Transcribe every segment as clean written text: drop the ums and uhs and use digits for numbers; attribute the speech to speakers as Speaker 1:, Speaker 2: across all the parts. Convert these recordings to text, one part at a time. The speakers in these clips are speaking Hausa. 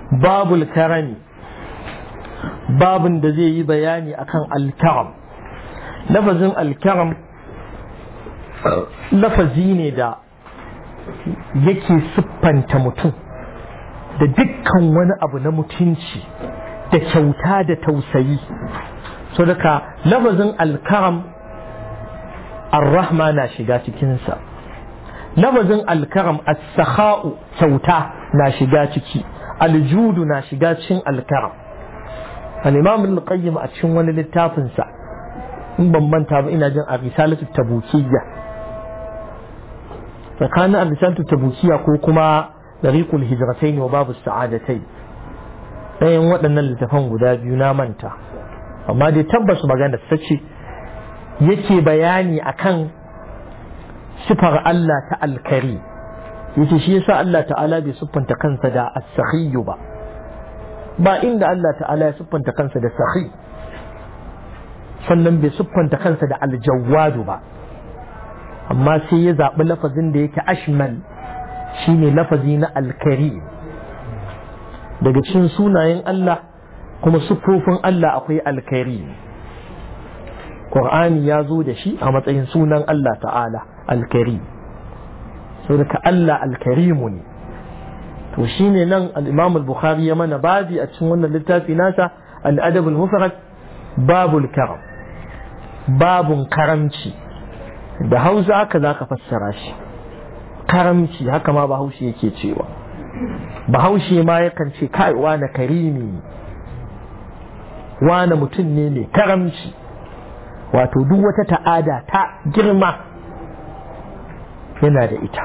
Speaker 1: babul karami, babin da zai yi bayani akan alkaram. Lafazin alkaram lafazi ne da yake siffanta mutum da dukkan wani abu na mutunci da kyauta da tausayi. So daga lafazin alkaram ar-rahma na shiga cikinsa, lafazin alkaram as-sakha'u kyauta na shiga ciki, aljudu na shiga cikin alkaram. al-imam al-qayyim a cikin wani littafinsa, in ban manta ba ina jin a risalatu tabukiyya, tsakanin a risalatu tabukiyya ko kuma dariqul hijratain wa babu sa'adatai, ɗayan waɗannan littafan guda biyu na manta, amma dai tabbas magana ta ce yake bayani akan sifar Allah ta alkari. Yace shi yasa Allah ta'ala bai siffanta kansa da as-sakhiyyu ba inda Allah ta'ala ya siffanta kansa da sakhi, sannan bai siffanta kansa da aljawwadu ba, amma sai ya zaɓi lafazin da yake ashmal, shine lafazi na alkari. Daga cikin sunayen Allah kuma siffofin Allah akwai alkari. Qur'ani ya zo da shi a matsayin sunan Allah ta'ala alkari, saboda Allah alkarimu ne. to shine nan al-Imam al-Bukhari ya mana babi a cikin wannan littafi nasa al-Adab al-Mufrad, babul karam, babun karamci. Da Hausa haka zaka fassara shi, karamci, haka ma Bahaushe yake cewa. Bahaushe ma yakan ce kai wani karimi, wani mutum ne mai karamci, wato duk wata ta'ada ta girma yana da ita.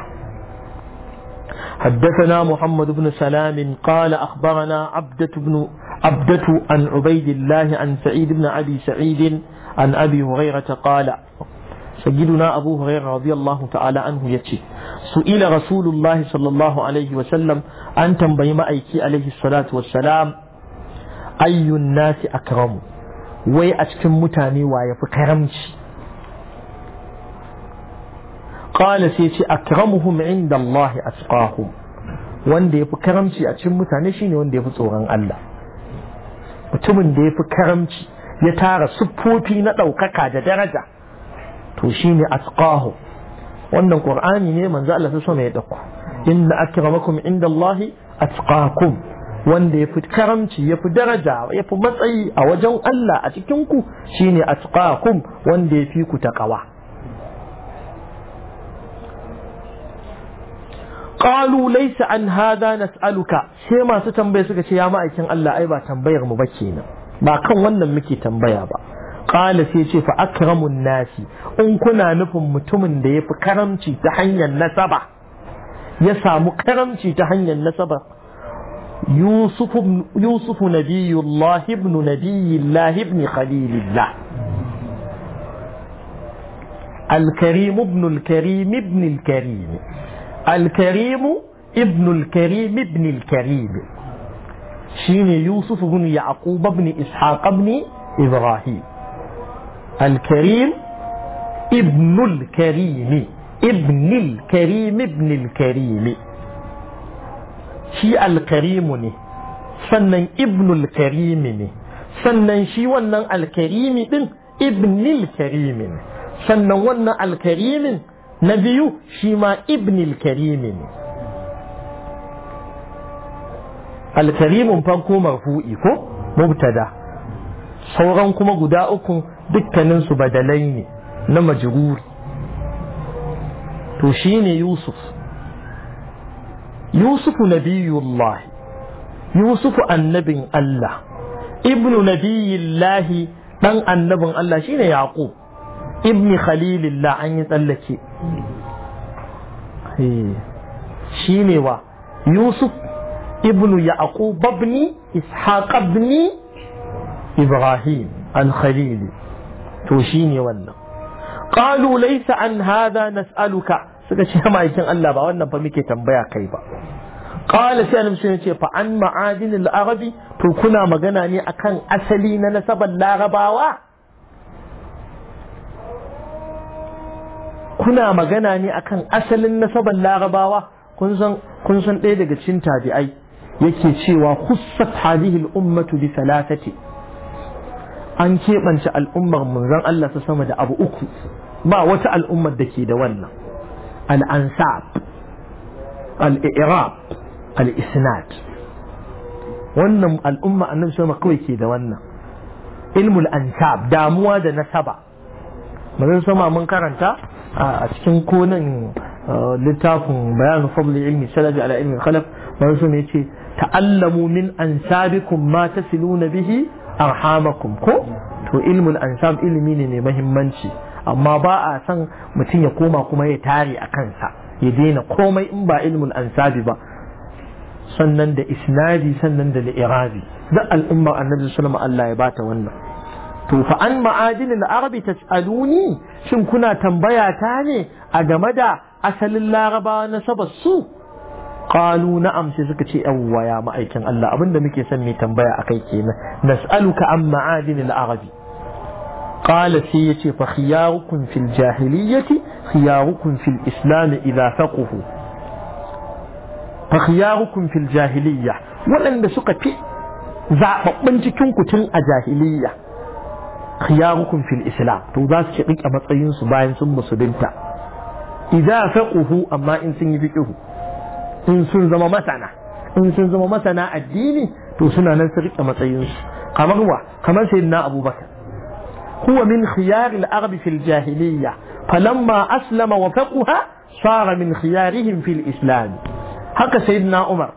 Speaker 1: حدثنا محمد بن سلام قال أخبرنا عبدة عن عبيد الله عن سعيد بن أبي سعيد عن أبي هريرة قال سيدنا أبو هريرة رضي الله تعالى عنه يتي سئل رسول الله صلى الله عليه وسلم أن تنبي مأيكي عليه الصلاة والسلام أي الناس أكرم ويأتكم متاني ويفكرمش قال سيتي أكرمهم عند الله أتقاهم. wanda ya fi karamci a cikin mutane shine wanda ya fi tsoron Allah. Mutumin da ya fi karamci ya tara siffofi na ɗaukaka da daraja, to shine atqahu. Wannan Qur'ani ne manzo Allah sai ya dauko, inna akramakum inda Allah atqakum. Wanda ya fi karamci, ya fi daraja, ya fi matsayi a wajen Allah a cikin ku shine atqakum, wanda ya fi ku taqwa. qalu laysa an hada nas'aluka, sai masu tambaye suka ce ya ma'aikin Allah ai ba tambayar mu ba kenan, ba kan wannan muke tambaya ba. Qala sai ce fa akramun nasi, in kuna nufin mutumin da yafi karamci ta hanyar nasaba, ya samu karamci ta hanyar nasaba, Yusuf nabiyullah ibn nabiyillah ibn khalilillah, al-karim ibn al-karim ibn al-karim, الكريم ابن الكريم ابن الكريم، شيني يوسف بن يعقوب بن إسحاق بن إبراهيم. الكريم ابن الكريم ابن الكريم ابن الكريم، شي الكريم ني سنن ابن الكريم ني سنن شي ونن الكريم دين ابن الكريم سنن ونن الكريم na biyu shi ma ibnil karimi ne. Alkarimin farko marfu'i ko mubtada, sauran kuma guda uku dukkaninsu badalai ne na majruri. To shi ne Yusuf, Yusufu nabiyullah, Yusufu annabin Allah, ibnu nabiyillahi dan annabin Allah shine Yaqub ibni khalilillah, an yi tsallake shi ne wa Yusuf ibnu Yaqub ibni Ishaq ibni Ibrahim al-Khalili, to shi ne wannan. Qalu laysa an hadha nas'aluka, suka ce ma'aikin Allah ba wannan fa muke tambaya kai ba. Qala sai annabi sai ce fa an ma'adin al-arabi, to kuna magana ne akan asali na nasaban larabawa? Kuna magana ne akan asalin nasaban larabawa? Kun san ɗaya daga cikin tabi'ai yake cewa khussat hadhihi al-ummatu bi thalathati, an keɓance al'ummar manzon Allah ta sama da abu uku, ba wata al'ummar da ke da wannan: al-ansab, al-i'rab, al-isnad. wannan al'umma annabi sama kawai ke da wannan. Ilmul ansab, damuwa da nasaba. manzon sama mun karanta a cikin konan littafin bayan fadli ilmi salafi ala ilmi khalaf, manzon sama yace ta'allamu min ansabikum ma tasiluna bihi arhamakum. ko to ilmul ansab ilimi ne mai muhimmanci, amma ba a san mutum ya koma kuma ya tare a kansa ya daina komai in ba ilmul ansabi ba. sannan da isnadi, sannan da li'irabi. da al'ummar annabi sallallahu alaihi Allah ya bata wannan. to fa an ma'adin al-arabi tas'aluni, shin kuna tambaya ta ne a game da asalin larabawa na sabas su? qalu na'am, sai suka ce yawwa ya ma'aikin Allah, abinda muke son mai tambaya akai kenan. nas'aluka an ma'adin al-arabi. qala sai yace fa khiyarukum fil jahiliyyati khiyarukum fil islam idha faqahu. fa khiyarukum fil jahiliyya, waɗanda suka fi zababbin cikin ku tun a jahiliyya, khiyarukum fil islam, to za su ci rike matsayin su bayan sun musulunta. idza faqahu, amma in sun yi fiqhu, in sun zama masana addini, to suna nan su rike matsayin su. kamar sayyidina Abubakar, huwa min khiyar al-arab fil jahiliyya, falamma aslama wa faqaha sara min khiyarihim fil islam. haka sayyidina Umar,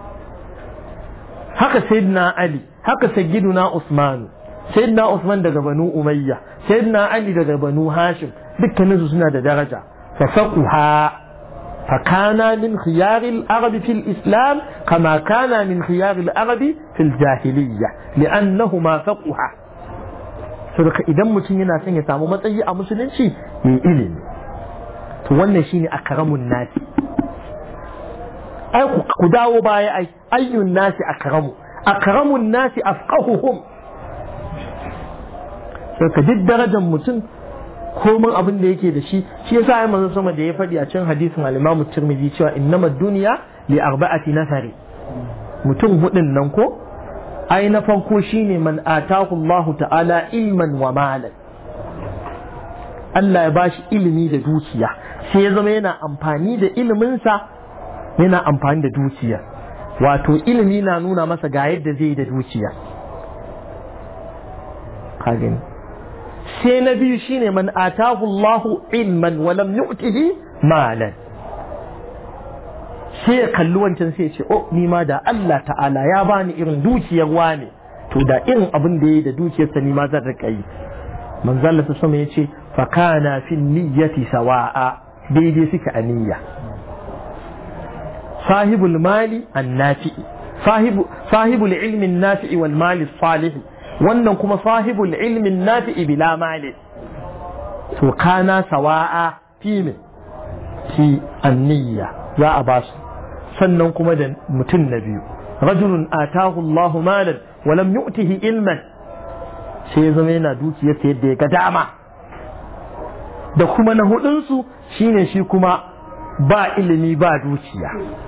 Speaker 1: haka sayyidina Ali, haka sayyiduna Usman. sayyidina Usman daga Banu Umayya, sayyidina Ali daga Banu Hashim, dukkaninsu suna da daraja. fa faqaha فكان من خيار العرب في الإسلام كما كان من خيار العرب في الجاهلية لأنهما فقها. saboda idan mutum yana son ya samu matsayi a musulunci mai ilimi, to wannan shine akramun nasi. ai ku dawo baya, ai ayyun nasi akramun nasi afqahuhum. saboda duk darajar mutum, komai abin da yake da shi yasa ai manzo sama da ya faɗi a cikin hadisin al-Imam Tirmidhi cewa innamad dunya li arba'ati nafari. mutum hudun nan ko ai na farko shine man atahu Allah ta'ala ilman wa malan. Allah ya bashi ilimi da dukiya, sai ya zama yana amfani da ilimin sa, yana amfani da dukiya. wato ilimi na nuna masa ga yadda zai yi da dukiya. ka gani. sai na biyu shine man atahu Allahu ilman wa lam yu'tihi malan. sai ya kalli wancan sai ya ce, oh ni ma da Allah ta'ala ya bani irin dukiyar wane, to da irin abin da yayi da dukiyarsa ni ma zan rika yi. manzo Allah ta sama yace fa kana fi niyyati sawa'a, daidai suke a niyya. sahibul mali an-nafi'i, sahibul ilmi an-nafi'i wal mali as-salih, wannan kuma sahibul ilmin nafi'i bila mali. to kana sawa'a fi an-niyya za a ba su. sannan kuma da mutum na biyu, rajulun atahu Allahu malan wa lam yu'tihi ilman, sai ya zama yana dukiyar sa yadda ya ga dama. da kuma na hudun su shine shi kuma ba ilimi ba dukiya,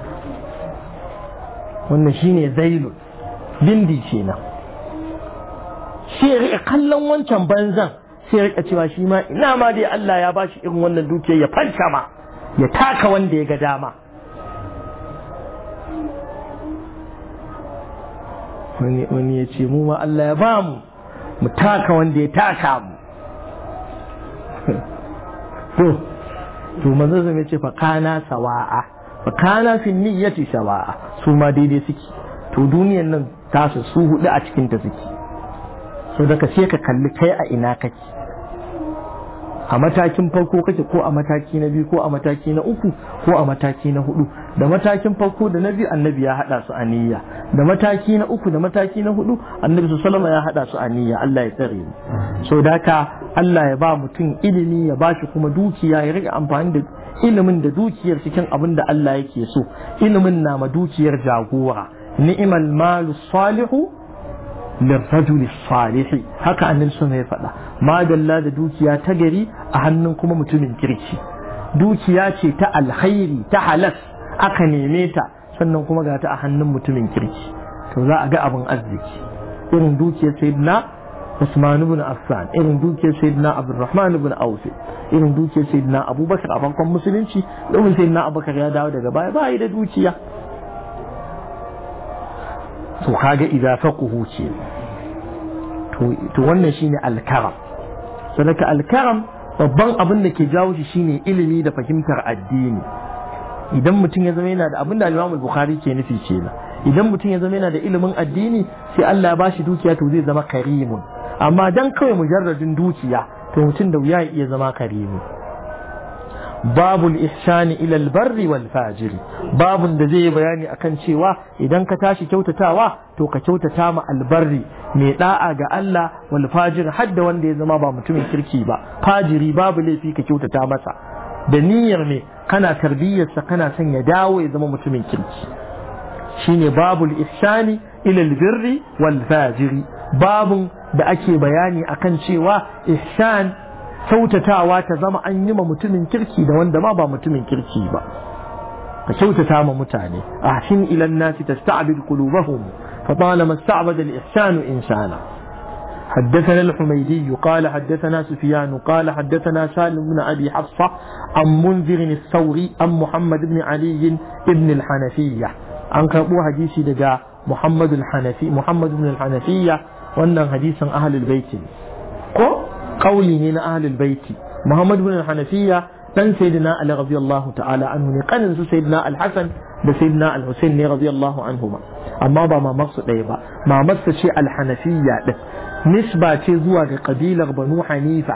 Speaker 1: wannan shine zailun bindi kenan. sai ya rika kallon wancan banzan, sai ya rika cewa shi ma ina ma dai Allah ya bashi irin wannan dukiyar ya fanta ma, ya taka wanda ya ga dama. wani ya ce mu ma Allah ya ba mu taka wanda ya taka mu. to manzo zai ce fa kana sawa'a, fa kana fi niyyati sawa'a, su ma daidai suke. to duniyan nan tasu su hudu a cikin ta suke. so daga sai ka kalli kai a ina kake, a matakin farko kake ko a mataki na biyu ko a mataki na uku ko a mataki na hudu. da matakin farko da na biyu annabi ya hada su a niyya, da mataki na uku da mataki na hudu annabi sallallahu alaihi ya hada su a niyya. Allah ya tsare mu. so daka Allah ya ba mutum ilimi, ya ba shi kuma dukiya, ya rika amfani da ilimin da dukiyar cikin abin da Allah yake so. ilimin na ma dukiyar jagora. ni'mal malu salihu lirrajuli salihi, haka annabi sun ya faɗa. madalla da dukiya ta gari a hannun kuma mutumin kirki. dukiya ce ta alkhairi, ta halas, aka neme ta, sannan kuma ga ta a hannun mutumin kirki to za a ga abin arziki irin dukiyar sayyidina Usman ibn Affan irin dukiyar sayyidina Abdurrahman ibn Auf irin dukiyar sayyidina Abubakar a farkon musulunci domin sayyidina Abubakar ya dawo daga baya ba yi da dukiya to kaga idza faquhu ce to wannan shine al-karam sadaka al-karam babban abin da ke jawo shi shine ilimi da fahimtar addini idan mutum ya zama yana da abin da Imam Bukhari ke nufi kenan idan mutum ya zama yana da ilimin addini sai Allah ya bashi dukiya to zai zama karimun amma dan kawai mujarradin dukiya to mutum da wuya ya iya zama karimu babul ihsani ila albarri wal fajiri babun da zai bayani akan cewa idan ka tashi kyautatawa to ka kyautata ma albarri mai da'a ga Allah wal fajiri hadda wanda ya zama ba mutumin kirki ba fajiri babu laifi ka kyautata masa da niyyar ne kana tarbiyyarsa kana son ya dawo ya zama mutumin kirki shine babul ihsani ila albirri wal fajiri babun da ake bayani akan cewa ihsan kyautatawa ta zama an yi ma mutumin kirki da wanda ma ba mutumin kirki ba ka kyautata ma mutane ahsin ila an-nasi tasta'bid qulubahum fa talama ista'bada al-ihsan insana حدثنا الحميدي قال حدثنا سفيان قال حدثنا سالم بن أبي حفصة عن منذر الثوري عن محمد بن علي بن الحنفية عن كابو حديثي دقاء محمد بن الحنفية وأن حديثا أهل البيت قولي هنا أهل البيت محمد بن الحنفية كان سيدنا علي رضي الله تعالى عنه قال سيدنا الحسن بسيدنا الحسين رضي الله عنهما أما ما مقصد أيضا ما مقصد شيء الحنفية نسبة زوا قبيلة بنو حنيفة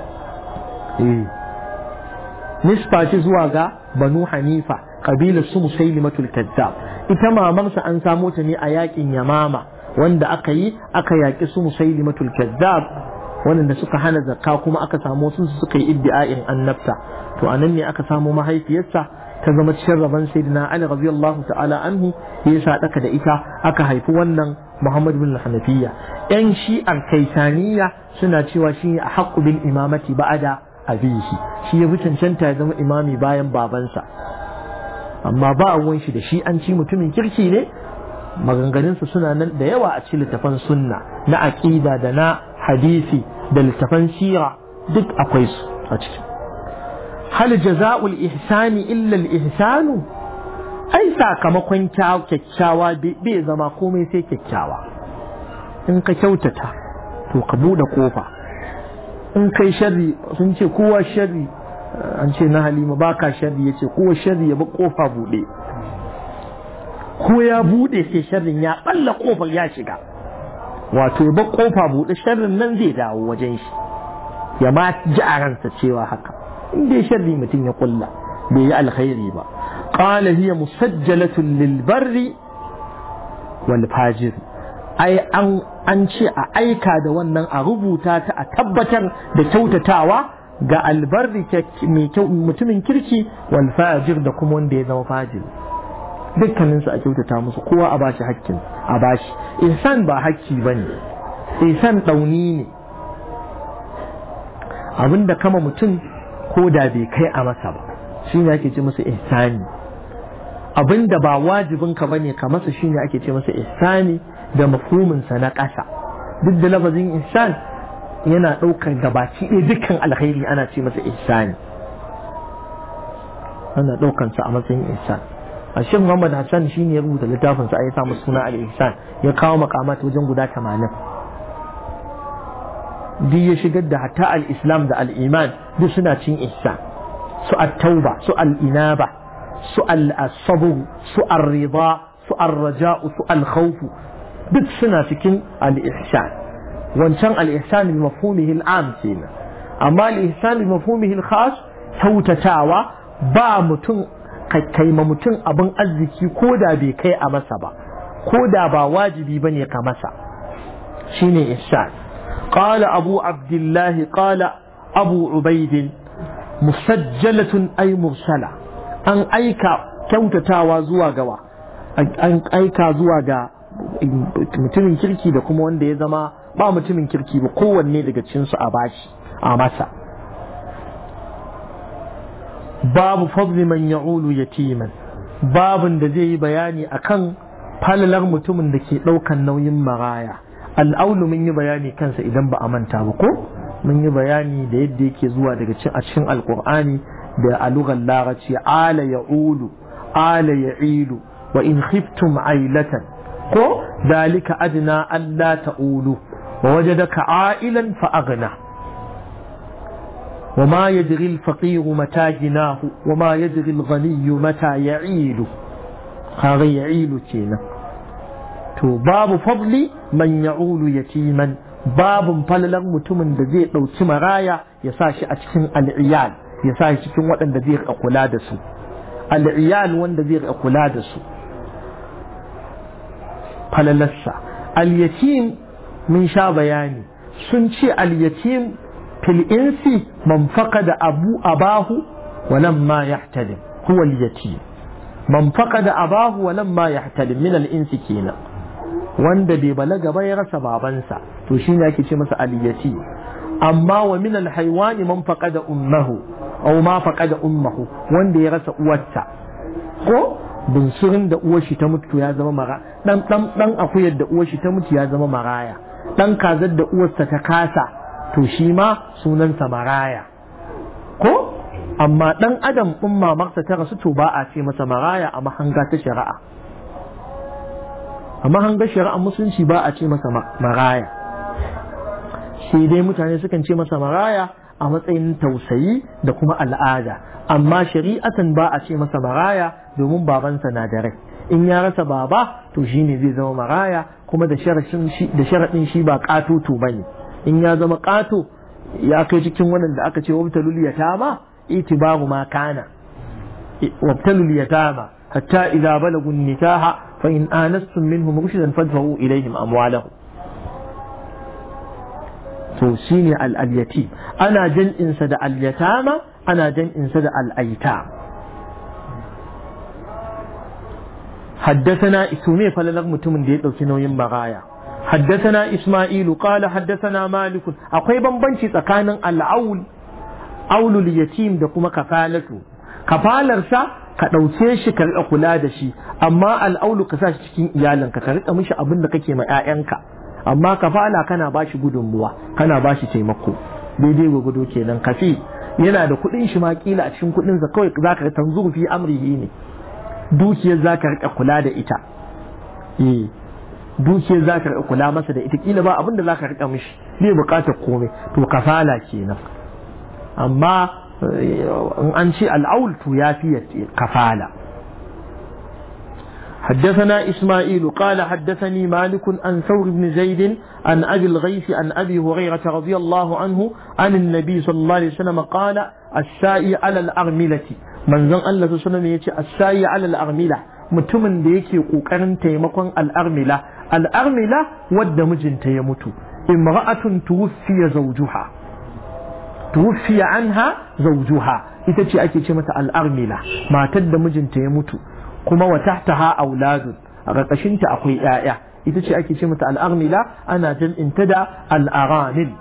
Speaker 1: نسبة زوا بنو حنيفة قبيلة مسيلمة الكذاب إتما مرسى أن ساموتني آيات يماما وند أقي مسيلمة الكذاب wanda suka hana zakka kuma aka samu sun suka yi iddia'in annabta to anan ne aka samu mahaifiyarsa ta zama cikin rabon sayyidina Ali radiyallahu ta'ala anhu ya sa daka da ita aka haifi wannan Muhammad bin Hanafiya yan shi'ar kaisaniya suna cewa shi a haqqu bil imamati ba'da abihi shi ya fi cancanta ya zama imami bayan babansa amma ba ruwan shi da shi an ci mutumin kirki ne maganganunsa suna nan da yawa a cikin littafan sunna na aqida da na hadisi da littafan sira duk akwai su a ciki hal jaza'ul ihsani illa al ihsanu ai sakamakon kyakkyawa bai zama komai sai kyakkyawa in ka kyautata to ka bude kofa in kai sharri sun ce kowa sharri an ce na Halima baka sharri yace kowa sharri ya ba kofa bude ko ya bude sai sharrin ya balla kofar ya shiga wato ba kofa buɗe sharrin nan zai dawo wajen shi ya ma ji a ransa cewa haka in dai sharri mutum ya kulla bai yi alkhairi ba qala hiya musajjalatun lil barri wal fajir ai an ce a aika da wannan a rubuta ta a tabbatar da kyautatawa ga albarri mai kyau mutumin kirki wal fajir da kuma wanda ya zama fajir dukkaninsu a kyautata musu kowa a bashi hakkin a bashi ihsan ba hakki bane ihsan dauni ne abinda kama mutum ko da bai kai a masa ba shine ake ce masa ihsani abinda ba wajibin ka bane ka masa shine ake ce masa ihsani da mafhumin sa na ƙasa duk da lafazin ihsan yana daukar gabaci ɗaya dukkan alkhairi ana ce masa ihsani ana daukar sa a matsayin ihsan Sheikh Muhammad Hassan shine ya rubuta littafin sa ya sa masa suna al-ihsan ya kawo makamat wajen guda 80 duk ya shigar da hatta al-islam da al-iman duk suna cin ihsan su at-tauba su al-inaba su al-sabr su ar-rida su ar-raja su al-khawf duk suna cikin al-ihsan wancan al-ihsan bi mafhumihi al-am kenan amma al-ihsan bi mafhumihi al-khas kyautatawa ba mutum kai ma mutum abin arziki ko da bai kai a masa ba ko da ba wajibi bane ka masa shine ihsan qala abu abdullah qala abu ubayd musajjalatun ay mursala an aika kyautatawa zuwa gawa an aika zuwa ga mutumin kirki da kuma wanda ya zama ba mutumin kirki ba kowanne daga cikin su a bashi a masa babu fadli man ya'ulu yatiman babin da zai yi bayani akan falalar mutumin da ke ɗaukan nauyin maraya. Al'aulu mun yi bayani kansa idan ba a manta ba ko mun yi bayani da yadda yake zuwa daga a cikin alkur'ani da a lugar larabci ala ya'ulu ala ya'ilu wa in khiftum ailatan ko dalika adna alla ta'ulu wa wajadaka ailan fa aghna wa ma yadri al-faqir mata jinahu wa ma yadri al-ghani mata ya'ilu kaga ya'ilu kenan. To babu fadli man ya'ulu yatiman, babun falalan mutumin da zai ɗauki maraya ya sa shi a cikin al'iyal, ya sa shi cikin waɗanda zai kula da su, al'iyal wanda zai kula da su. Falalarsa al-yatim mun sha bayani, sun ce al-yatim fil insi man faqada abahu wa lam ma yahtalim, huwa al-yatim man faqada abahu wa lam ma yahtalim min al-insi kenan, wanda bai balaga ba ya rasa babansa to shine ake ce masa al-yatim. Amma wa min al-haywani man faqada ummuhu aw ma faqada ummuhu, wanda ya rasa uwarsa ko bunsurin da uwar shi ta mutu ya zama maraya, dan akuyar da uwar shi ta mutu ya zama maraya, dan kazar da uwarsa ta kasa to shi ma sunansa maraya ko. Amma dan adam umma maksa ta rasu to ba a ce masa maraya a mahanga ta shari'a, amma hanga shari'ar musulunci ba a ce masa maraya, sai dai mutane sukan ce masa maraya a matsayin tausayi da kuma al'ada, amma shari'atan ba a ce masa maraya domin babansa na da rai. In ya rasa baba to shine zai zama maraya, kuma da sharaɗin shi ba ƙatoto bane. In ya zama ƙato ya kai cikin waɗanda aka ce wabtalul yatama itibaru ma kana, wabtalul yatama hatta idza balagu nikaha فإن آنستم منهم رشدا فادفعوا إليهم أموالهم. توسيني اليتيم أنا جن إنسد اليتامى أنا جن إنسد الأيتام. حدثنا إسماعيل فلنغم تمن ديت لو كانوا يمغايا. حدثنا إسماعيل قال حدثنا مالك أقيبا بنشي تكان العول أول اليتيم دقوم كفالته كفالرسا ka ɗauke shi ka riƙa kula da shi, amma al'aulu ka sa shi cikin iyalinka ka riƙa mishi abin da kake ma 'ya'yanka, amma kafala kana ba shi gudunmuwa kana ba shi taimako daidai gudu kenan. Kafi yana da kuɗin shi ma kila a cikin kuɗinsa kawai za ka tanzuru fi amrihi ne, dukiyar za ka riƙa kula da ita, dukiyar za ka riƙa kula masa da ita, kila ba abin da za ka riƙa mishi bai buƙatar komai, to kafala kenan. Amma أنشي العول يافية كفالة. حدثنا إسماعيل قال حدثني مالك عن ثور بن زيد عن أبي الغيث عن أبي هريرة رضي الله عنه عن النبي صلى الله عليه وسلم قال السائي على الأرملة من زن الله صلى الله عليه وسلم يتي السائي على الأرملة متمن ديكي قوكرن تيمكن الأرملة ود مجن تيمتو امرأة توفي زوجها توفي عنها زوجها ita ce ake ce mata al'armila, matar da mijinta ya mutu kuma wa tahtaha auladun, a ƙarƙashinta akwai ‘ya'ya, ita ce ake ce mata al'armila, ana jam'inta da al'aramil.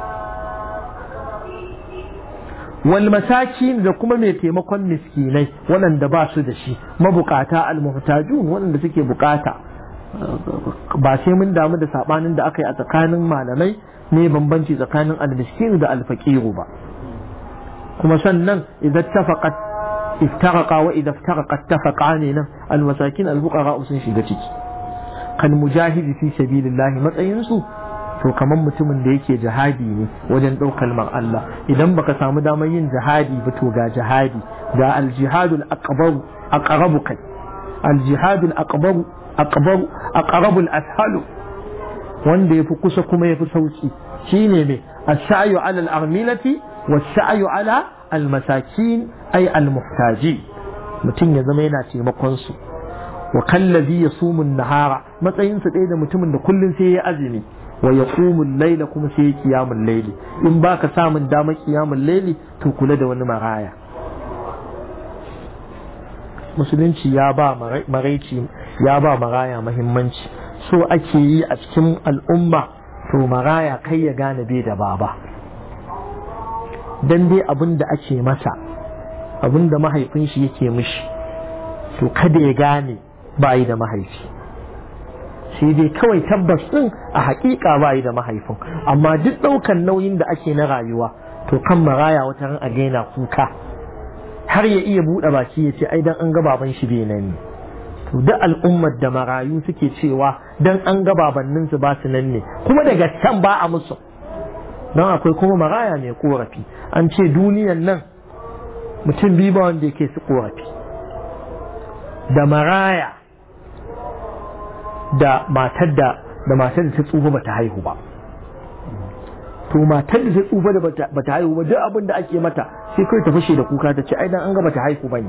Speaker 1: Wal masakin da kuma mai taimakon miskinai waɗanda ba su da shi, mabukata al-muhtajun waɗanda suke bukata. Ba sai mun damu da saɓanin da aka yi a tsakanin malamai ne bambanci tsakanin al-miskin da al-faqiru ba. kuma sannan idan tafaqat iftaraqa wa idan iftaraqat tafaqa ne nan al-masakin al-fuqara sun shiga ciki. kan mujahidi fi sabilillah matsayin su to kaman mutumin da yake jihadi ne wajen daukar mar Allah. Idan baka samu damar yin jihadi ba to ga jihadi, ga al-jihadul akbar aqrabu kai al-jihadul akbar aqrabul ashalu, wanda yafi kusa kuma yafi sauki shine me as-sa'yu 'ala al-armilati was-sa'yu 'ala al-masakin ay al-muhtajin. mutum ya zama yana taimakon su. wa kallazi yasumu an-nahara, matsayin sa ɗaya da mutumin da kullun sai ya azumi, wa yaqumu al-layla kuma sai ya qiyamul layli. in baka samun damar qiyamul layli to kula da wani maraya. musulunci ya ba maraici, ya ba maraya muhimmanci. so ake yi a cikin al'umma to maraya kai ya gane bai da baba, dan dai abin da ake masa, abin da mahaifin shi yake mishi, to kada ya gane ba yi da mahaifi, sai dai kawai tabbas din a haƙiƙa ba yi da mahaifin. Amma duk ɗaukan nauyin da ake na rayuwa to kan maraya wata ran a gaina kuka har ya iya buɗe baki ya ce ai dan an ga baban shi bai nan ne. To duk al'ummar da marayu suke cewa dan an ga babannin su ba su nan ne, kuma daga can ba a musu. Don akwai kuma maraya mai korafi, an ce duniyan nan mutum biyu ba wanda yake su korafi, da maraya da matar da ta tsufa bata haihu ba. To matar da ta tsufa da bata haihu ba duk abin da ake mata sai kai ta fashe da kuka ta ce ai dan an ga bata haihu bane.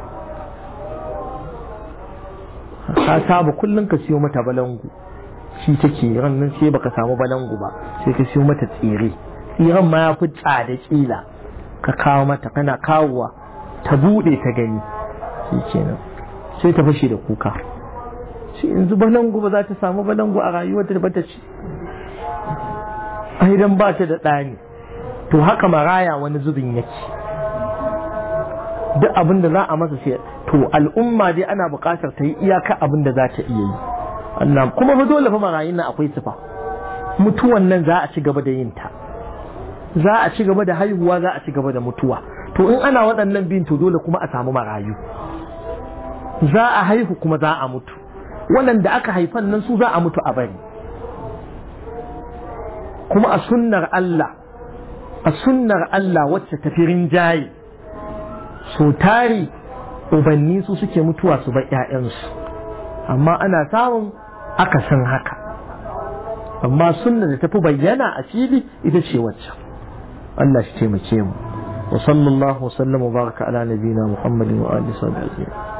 Speaker 1: Ka saba kullun ka siyo mata balangu, shi take ran nan sai baka samu balangu ba sai ka siyo mata tsiran ma ya fi tsada kila ka kawo mata, kana kawowa ta bude ta gani shikenan sai ta fashe da kuka. Shi yanzu balangu ba za ta samu balangu a rayuwarta da bata ci, ai dan ba ta da ɗani. To haka maraya wani zubin yake, duk abin da za a masa sai to al'umma dai ana buƙatar ta yi iyaka abin da za ta iya yi. Allah kuma fa dole fa marayun nan akwai sifa, mutuwan nan za a ci gaba da yin ta, za a ci gaba da haihuwa, za a ci gaba da mutuwa. To in ana waɗannan bin to dole kuma a samu marayu, za a haihu kuma za a mutu, waɗanda aka haifan nan su za a mutu a bari. Kuma a sunnar Allah wacce tafi rinjaye, so tari ubanni su suke mutuwa su bar ƴaƴansu, amma ana samun akasin haka. Amma sunna da tafi bayyana a fili ita ce wacce. Allah shi taimake mu. Wa sallallahu wa sallama wa baraka ala nabiyina Muhammadin wa alihi wa sahbihi.